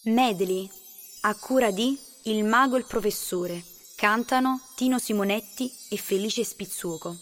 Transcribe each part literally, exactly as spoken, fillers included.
Medley, a cura di Il Mago e il Professore. Cantano Tino Simonetti e Felice Spizzuoco.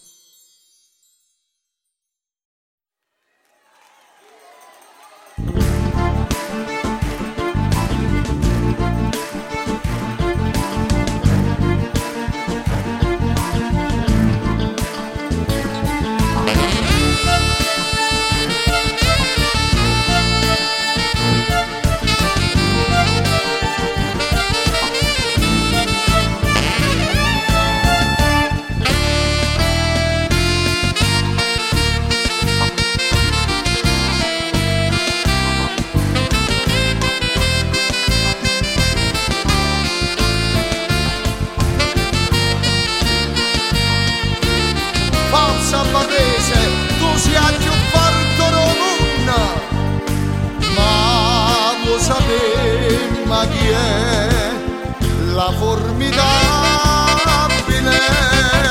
Tu sia più forte Romunna, ma lo sapemmo chi è la formidabile.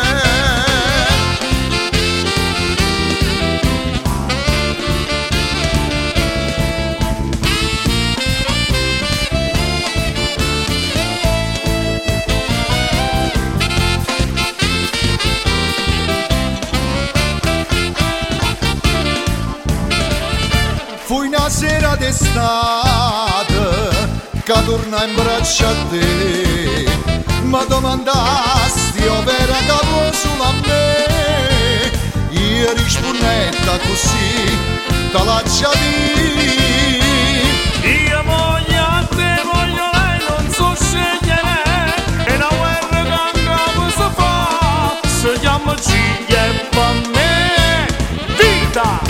Fu una sera d'estate che torna in braccio a te, ma domandasti opera che vuoi solo a me. Io rispondetta così, te lascia dire. Io voglio a te, voglio lei, non so scegliere. E la guerra che andiamo si fa, se chiama ciglia e per me vita.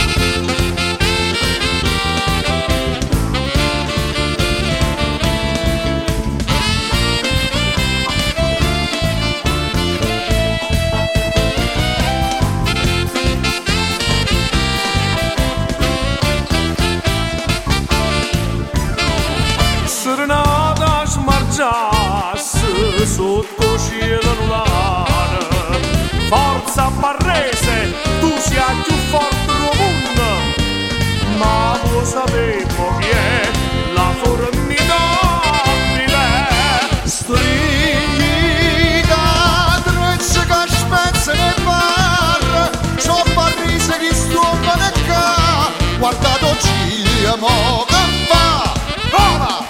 Serenata smargiasse sotto cielo anulare. Forza Barrese, tu sia più forte del mondo, ma lo sapevo chi è la formidabile. Strigli da trecce che spezza nel bar, so Barrese che stuomba nel ca, guardato ciglia mo che fa, ora!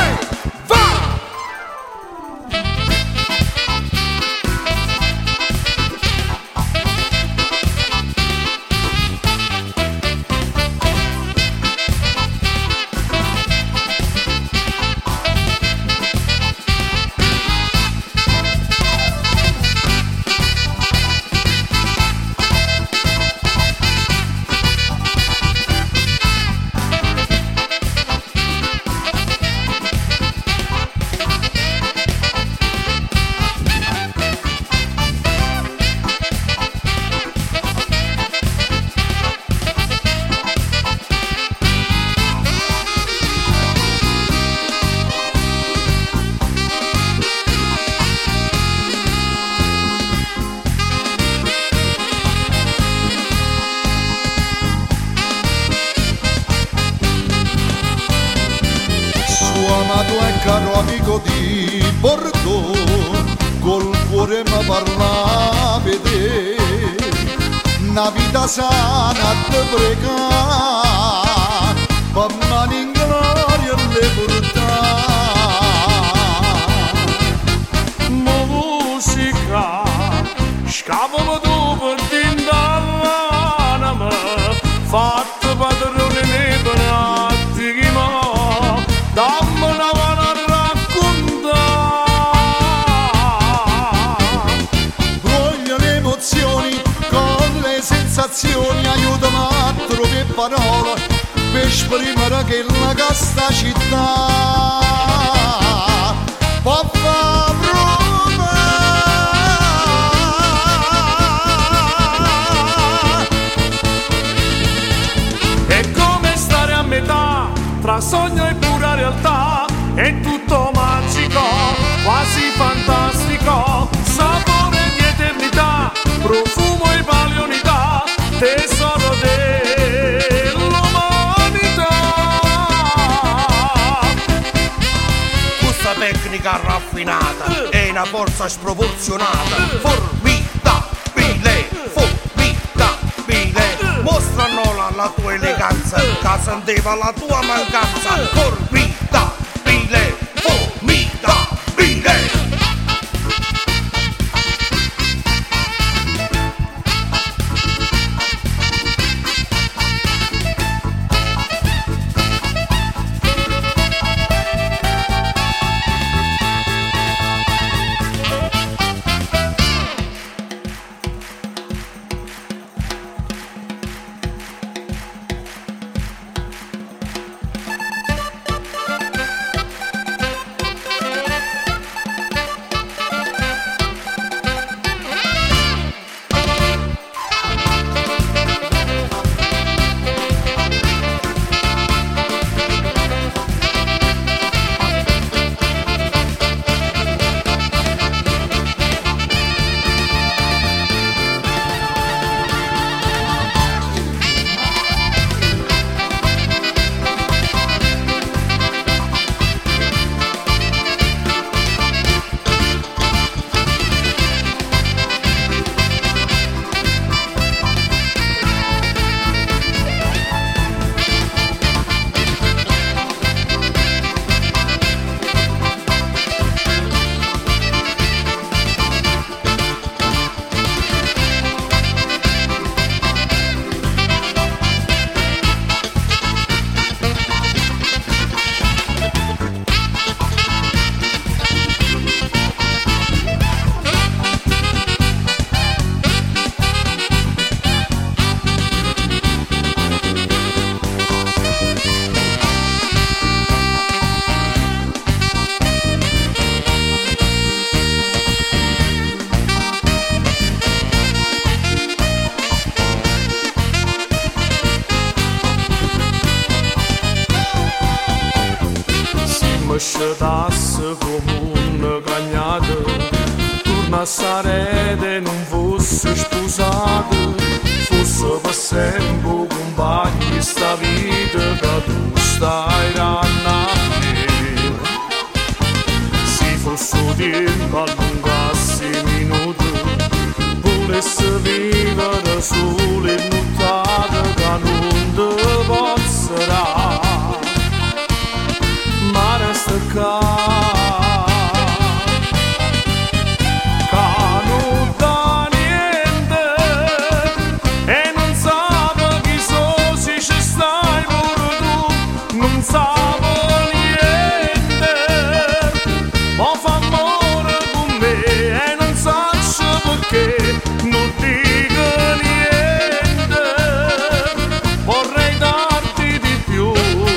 Amato e caro amico di Bordeaux, col cuore mi parla vedere, una vita sana te prega, per mani in gloria le portare. Musica, scavamo dopo d'indall'anima, fatto padrone nei penati che mo. Dammi una mano a raccontare. Voglio le emozioni con le sensazioni, aiutami a trovare parole per esprimere che la casta città può far provare. È come stare a metà tra sogno e pura realtà, è tutto magico, quasi fantastico, sapore di eternità, profumo e palionità, tesoro dell'umanità. tecnica raffinata e una forza sproporzionata. Formidabile, formidabile. Mostrano la, la tua eleganza, che sentiva la tua mancanza. Formidabile, formidabile. Scedasse come un cagnate, torna a Sarete non fosse sposata, fosse per sempre compagni sta vita che tu stai dando a me. Se fosse tempo allungasse i minuti, volesse vivere sole e nottate che non te posso ma resta qua, che non dà niente e non sape chi so se ci stai pure tu, non sape niente, ma fa amore con me e non sace perché non dico niente, vorrei darti di più.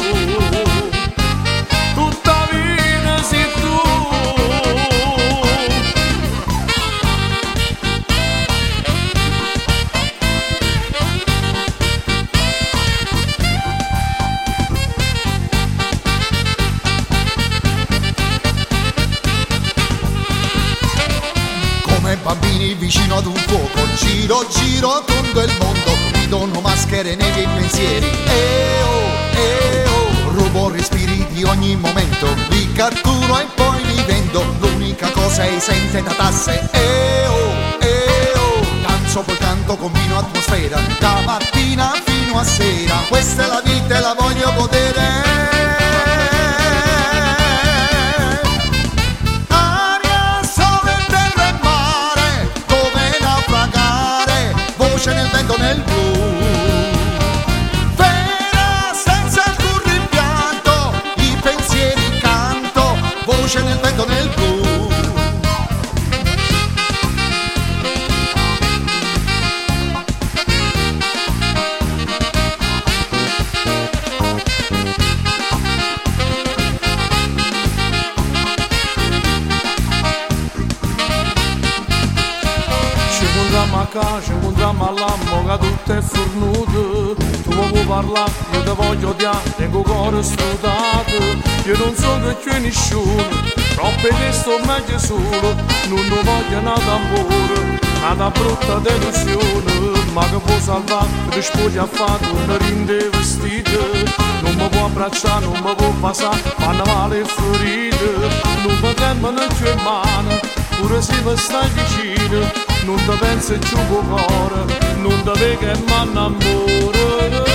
Bambini vicino ad un fuoco, giro giro tondo il mondo, ridono maschere nei miei pensieri. E oh, e oh, rubo respiri di ogni momento, li catturo e poi li vendo, l'unica cosa è sente da tasse. E oh, e oh, danzo poi canto, combino atmosfera, da mattina fino a sera, questa è la vita e la voglio godere. Nel vento nel blu, vera senza alcun rimpianto, i pensieri canto, voce nel vento nel blu. a casa, ci incontriamo all'ammo che tutto è fornuto. Tu vuoi parlare, io ti voglio odiare, tengo cuore studato. Io non so che c'è nessuno, troppe te sto meglio solo. Non lo voglio una tamburo, una brutta delusione. Ma che può salvare, che spoglia a fare una rinde vestita. Non mi può abbracciare, non mi può passare, fanno male e ferite. non mi tremano più in mano, pure se mi stai vicino, non ti penso più con cuore, non ti vedo che mi innamoro.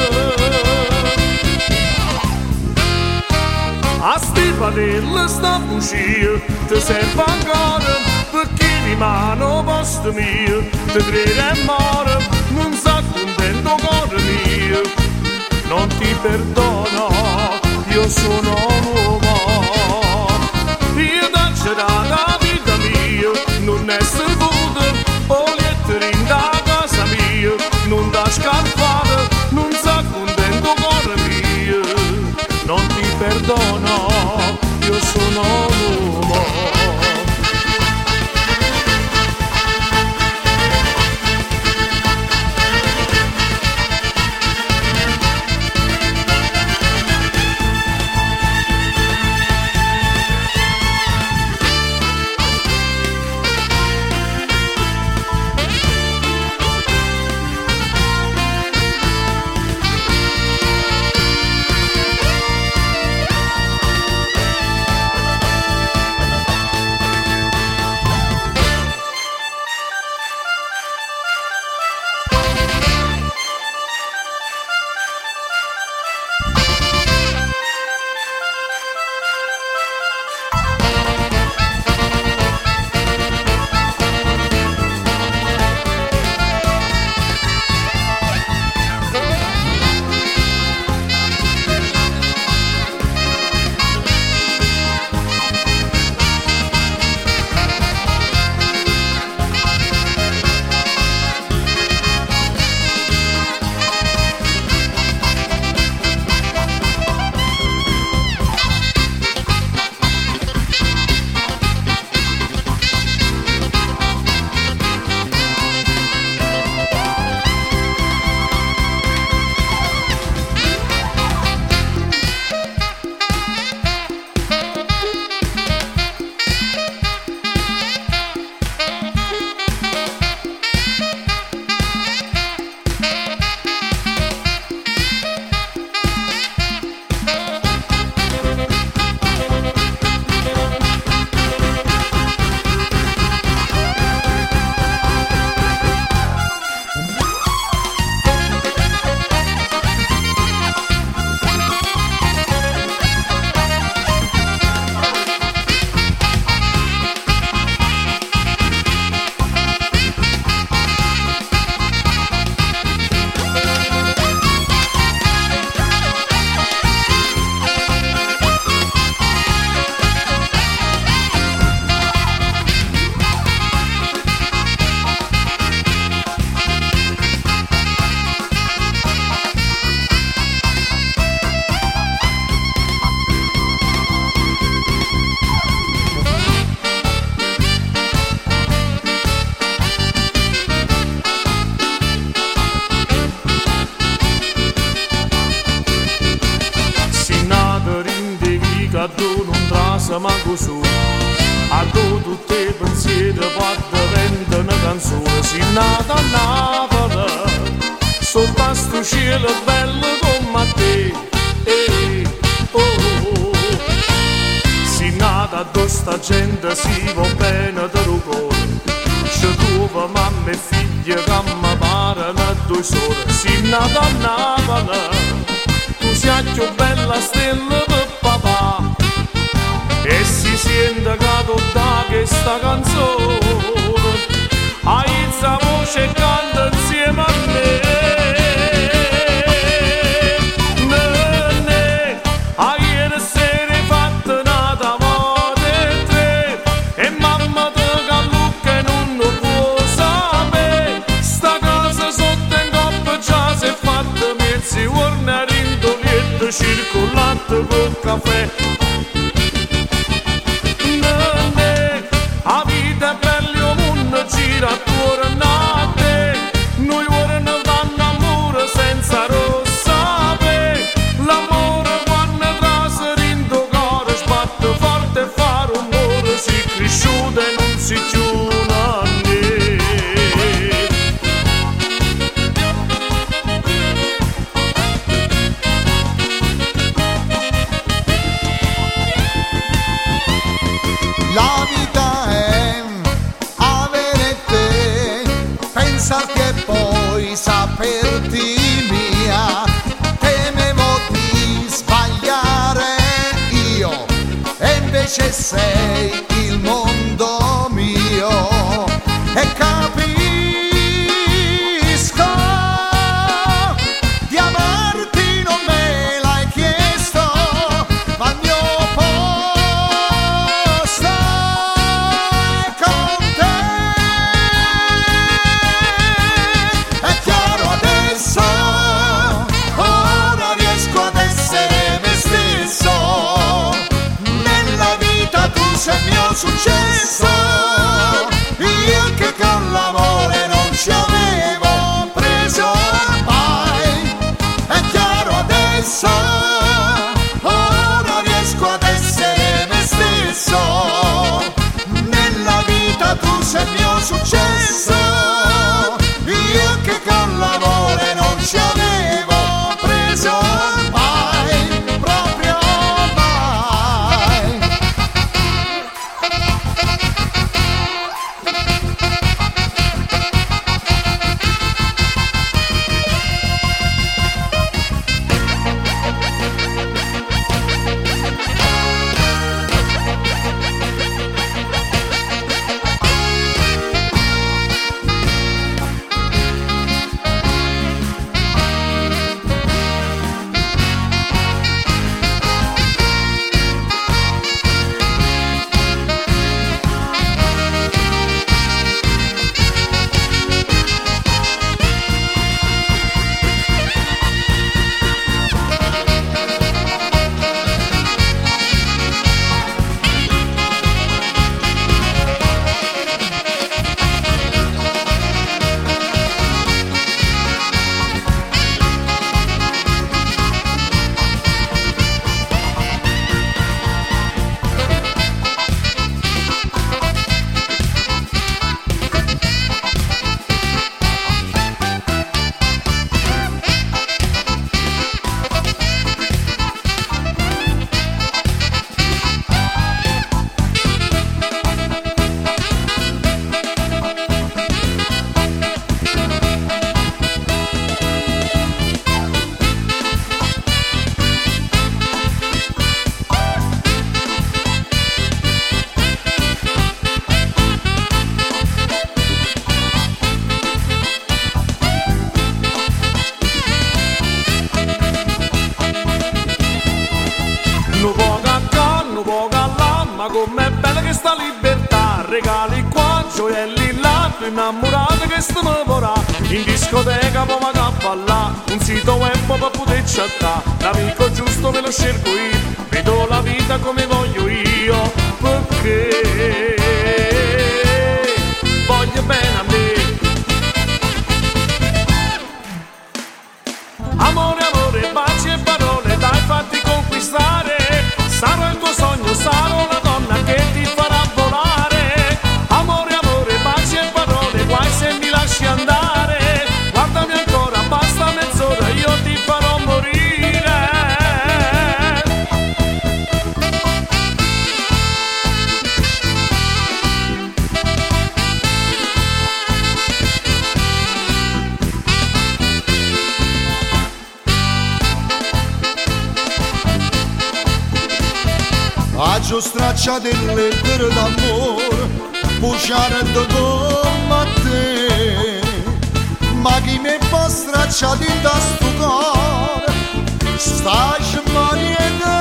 A sti padelle sta bucia, ti serve ancora, perché rimane posto mio, ti crede e muore, non sta contento cuore mio, non ti perdono, io sono un uomo, io t'ho dato la vita mia, non è servuto, o letteri in da casa mia, non t'ho scalfato, non sta contento cuore mio, non ti perdono, io sono un uomo. a tu non trasa manco su, a tu tutti i pensieri quando vende una canzone, si nata a Napoli, sotto a sto cielo bello come te, eh, oh, oh. Si nata a questa gente si va bene da cuore, c'è tua mamma e figlia che mi parano due sole, si nata a Napoli, tu sei più bella stella per papà e si sente che tutta questa canzone aizza voce e canta insieme a me. Nene, a ieri sera hai fatto nata moda tre e mamma te callucca e non lo può sapere, sta casa sotto in coppa già si è fatta mezzi giorni a rindolietto circolante col caffè. A vita è bella invece sei il mondo mio e capisco di amarti non me l'hai chiesto, ma il mio posto è con te. È chiaro adesso, ora riesco ad essere me stesso, nella vita tu sei il mio successo, io che con l'amore non ci avevo preso mai. È chiaro adesso, ora riesco ad essere me stesso, nella vita tu sei il mio successo, io che con l'amore non ci avevo preso mai, proprio mai. Non può cacca, non può callà, ma com'è bella che sta libertà. Regali qua, gioielli là, tu innamorata che stiamo vorrà. In discoteca poi va a ballà, un sito web per poter chattà. L'amico giusto me lo scelgo io, vedo la vita come voglio io, perché voglio bene a me. Amore, amore, baci e parole, dai fatti conquistare. Sarò il tuo sogno, sarò la donna che ti farà volare. Amore, amore, baci e parole, guai se mi lasci andare. Guardami ancora, basta mezz'ora, io ti farò morire. Agio straccia delle lettere d'amore, puciando come te. Ma chi mi fa stracciare da sto cuore, stai maniera.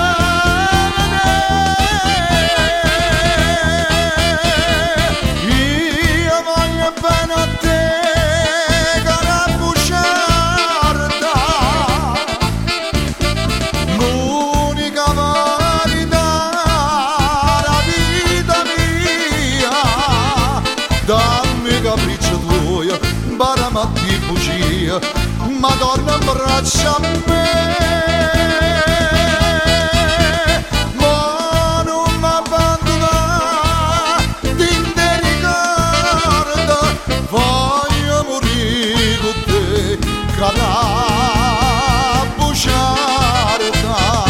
Io voglio bene a te, cara bugiarda, l'unica dammi capriccio tuo, baramatti bugia, ma torna in braccia a me. Ma non mi abbandonare, ti ricordo, voglio morire con te, cara bugiarda.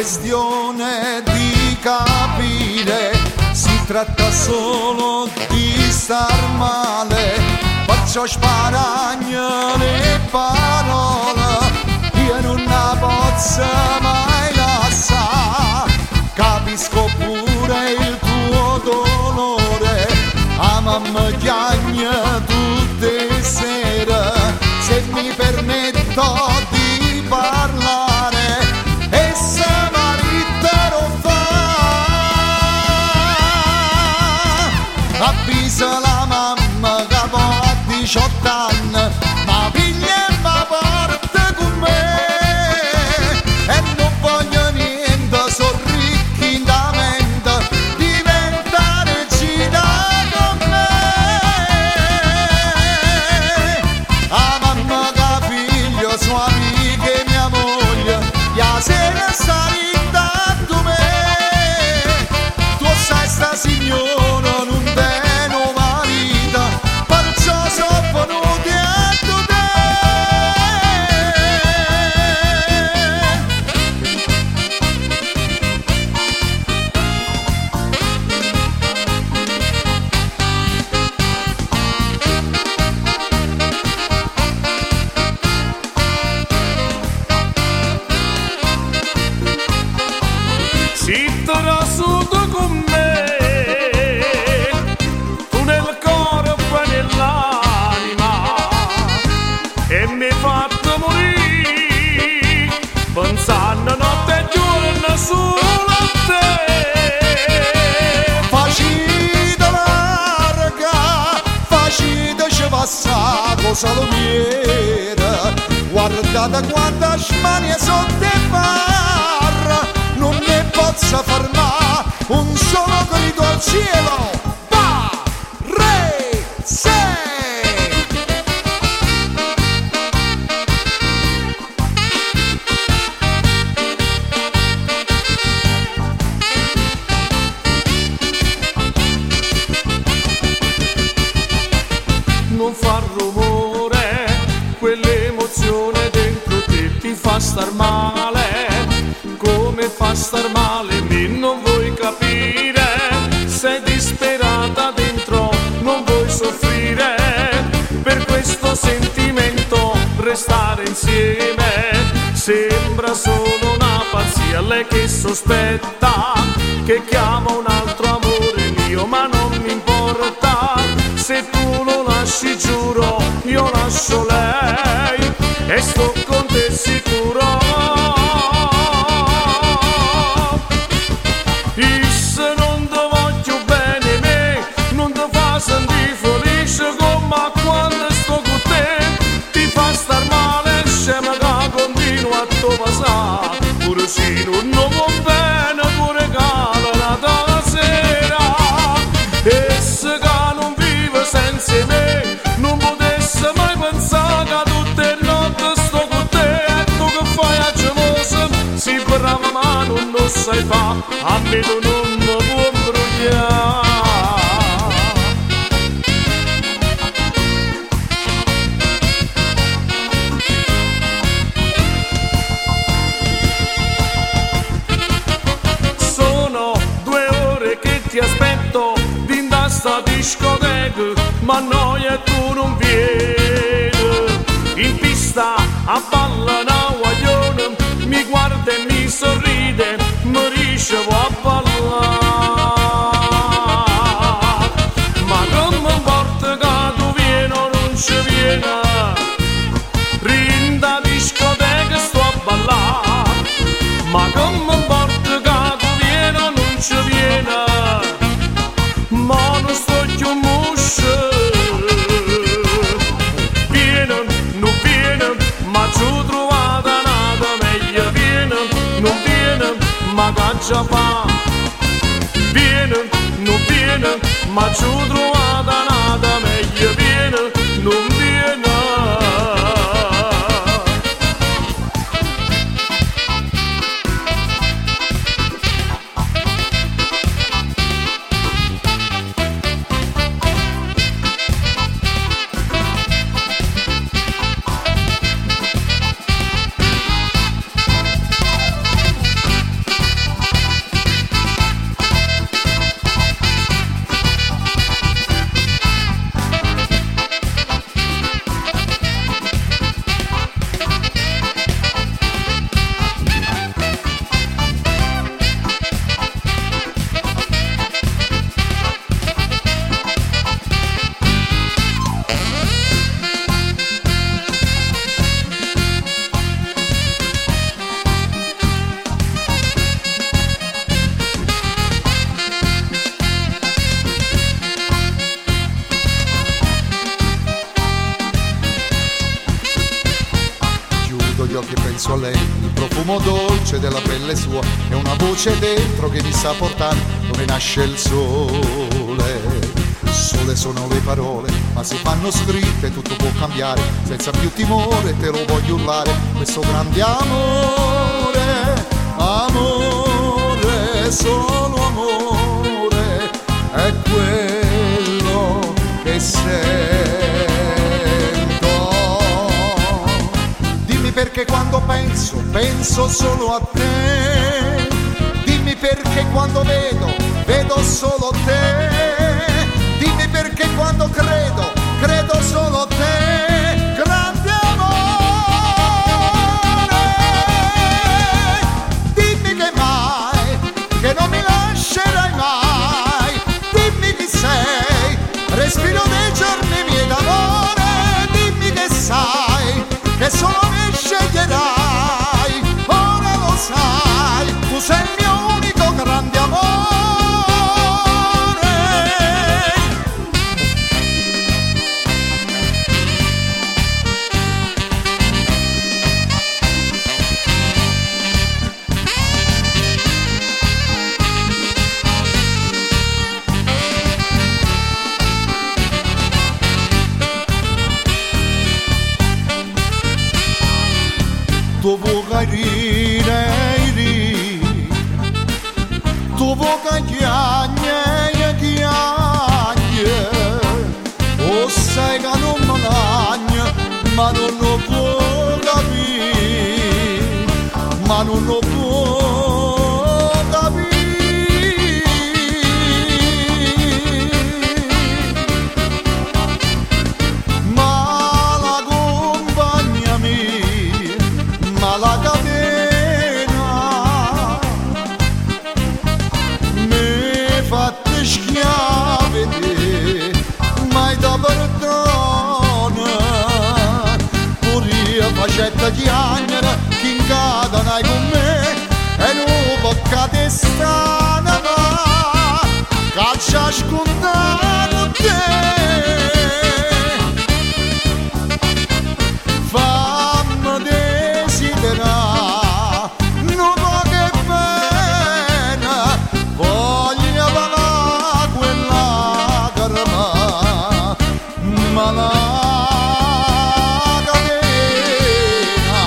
questione di capire, si tratta solo di star male, faccio sparagno le parole, io non la posso mai lasciare, capisco pure il tuo dolore, a mamma chiagna tutte le sere, se mi permetto di parlare e se marittero fa, avvisa la mamma che a diciotto anni ma piglia e ma porta con me e non voglio niente, sono ricchi in da mente, diventa regina con me, a mamma che figlio sua amica e mia moglie la sera sta ritando me, tu sai sta signora non te no marito, perciò sono venuti a te. Si torna su con me, tu nel corpo e nell'anima, e mi hai fatto morire, pensando notte e giorno solo a te. Facita larga, faciteci passare con salumiera, guardate quanta smania sotto e barra, non ne posso fermare, un solo grido al cielo, va, re, sei. Non fa rumore, quell'emozione dentro te ti fa star male, come fa star male me non vuoi capire, sei disperata dentro, non vuoi soffrire, per questo sentimento restare insieme, sembra solo una pazzia, lei che sospetta, che chiama un altro amore mio, ma non mi importa, se tu lo lasci giuro, io lascio lei, e sto con te sicuro. E se non ti voglio bene me, non ti fa sentire felice come quando sto con te, ti fa star male, scema che continua a te passare, pure se non va bene, pure regala Natale sera, e se che non vive senza me, non potesse mai pensare che tutte le notti sto con te, e tu che fai a gelosa, si brava ma non lo sai fa, a me tu non mi puoi imbrogliare. Sono due ore che ti aspetto in sta discoteca, ma noi e tu non vieni, in pista a balla una guaglione, mi guarda e mi sorride, mi dice vuoi a ballare, ma non mi importa che tu vieni o non ci vieni, rinda discoteca sto a ballare, ma non mi importa che tu vieni o non ci vieni, ma non sto più musce, vieni, non vieni, ma ci ho trovato nata meglio, vieni, non vieni, ma che già fa, vieni, non vieni, ma ci ho trovato nata meglio, vieni, non vieni. occhi e penso a lei, il profumo dolce della pelle sua e una voce dentro che mi sa portare dove nasce il sole. Il sole sono le parole, ma se fanno scritte tutto può cambiare, senza più timore te lo voglio urlare, questo grande amore, amore, solo amore, è quello che sento. Dimmi perché quando penso, penso solo a te, dimmi perché quando vedo, vedo solo te, dimmi perché quando credo, credo solo te, grande amore. Dimmi che mai, che non mi lascerai mai, dimmi chi sei, respiro dei giorni miei d'amore, dimmi che sai, che solo mi sceglierai, ora lo sai, tu sei il mio unico grande amore. Tu vuoi rire, rire, tu vuoi chiagne, chiagne, o sai che non mi lagna, ma non lo può capire, ma non lo può capire. Ma la compagna mia, ma la catena mi fatte schiave te, mai da perdona, pure io facetta chiagnere chi incatenai con me e non boccate strana ma caccia scontato te. Fammi desiderare, non va che pena, voglio parlare quella carma, ma la catena.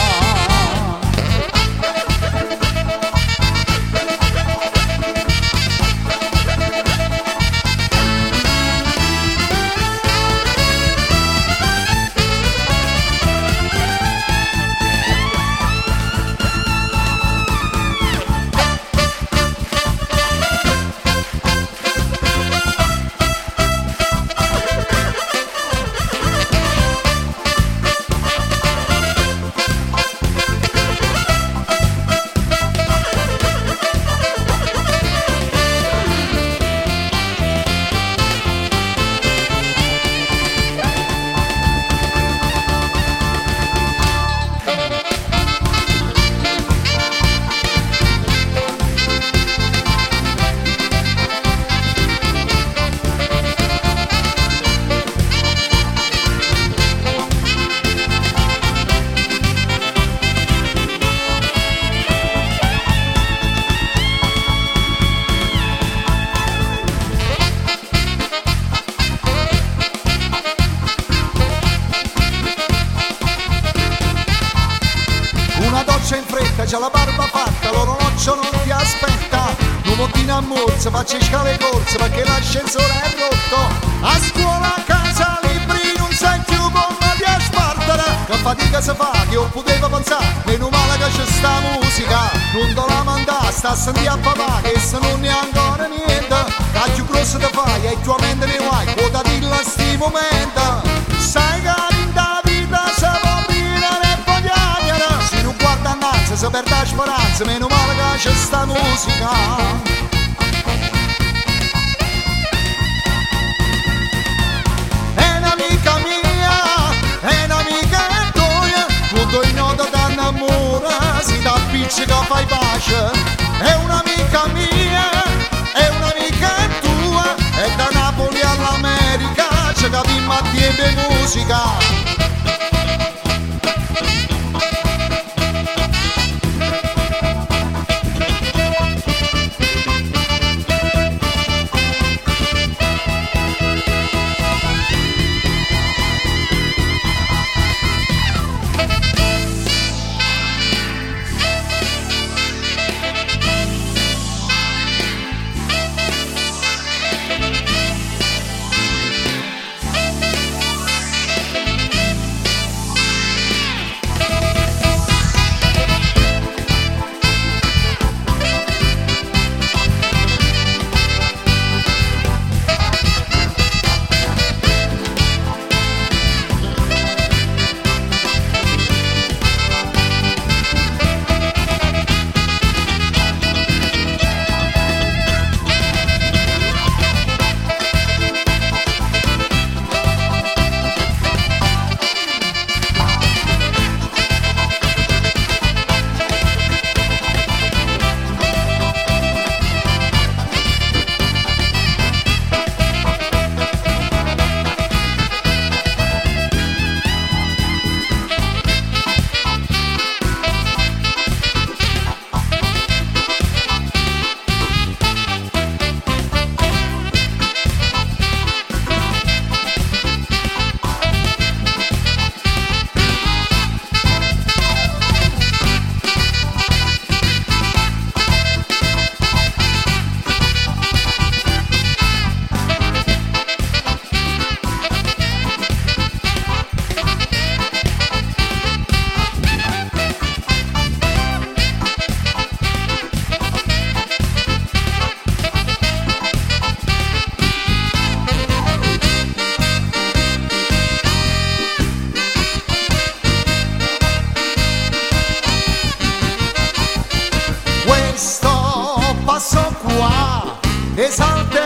Una doccia in fretta, c'ha la barba fatta, l'orologio non ti aspetta, un mottino a morsa, faccia scale corse perché l'ascensore è rotto, a scuola, a casa, libri, non sai più come di spartare, che fatica si fa, che io potevo pensare, meno male che c'è sta musica, non te la mandare, sta a sentire a papà, che se non ne ha ancora niente, che più grosso te fai e tua mente ne vai, quota dirla sti momento, sai che la vita si può vivere e poi piangere, se non guarda innanzi si perde la speranza, meno male che c'è sta musica. Che fai pace, è un'amica mia, è un'amica tua, è da Napoli all'America, ci capimmo a dire musica. esalta